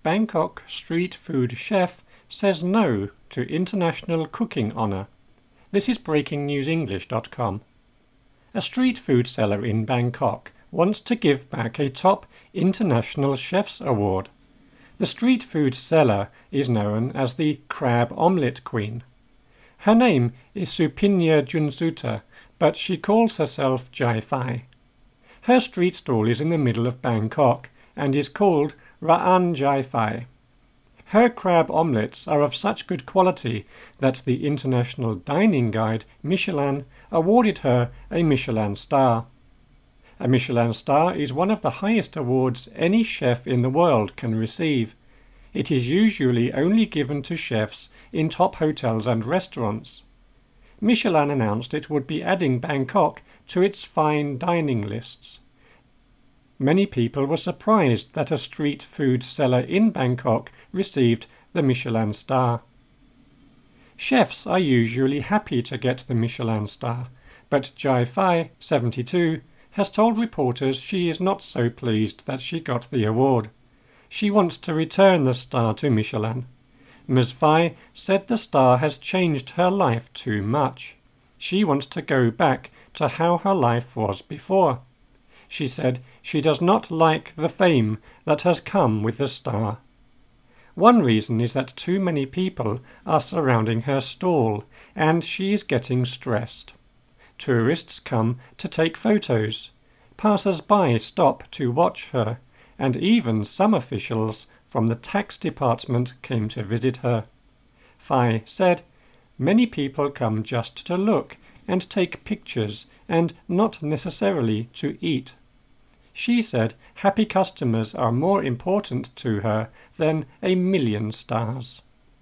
Bangkok street food chef says no to international cooking honour. This is breakingnewsenglish.com. A street food seller in Bangkok wants to give back a top international chef's award. The street food seller is known as the Crab Omelette Queen. Her name is Supinya Junsuta, but she calls herself Jai Phai. Her street stall is in the middle of Bangkok and is called Raan Jai Phai. Her crab omelettes are of such good quality that the international dining guide Michelin awarded her a Michelin star. A Michelin star is one of the highest awards any chef in the world can receive. It is usually only given to chefs in top hotels and restaurants. Michelin announced it would be adding Bangkok to its fine dining lists. Many people were surprised that a street food seller in Bangkok received the Michelin star. Chefs are usually happy to get the Michelin star, but Jai Phai, 72, has told reporters she is not so pleased that she got the award. She wants to return the star to Michelin. Ms. Phai said the star has changed her life too much. She wants to go back to how her life was before. She said she does not like the fame that has come with the star. One reason is that too many people are surrounding her stall, and she is getting stressed. Tourists come to take photos. Passers-by stop to watch her, and even some officials from the tax department came to visit her. Phai said, "Many people come just to look and take pictures and not necessarily to eat." She said happy customers are more important to her than 1,000,000 stars.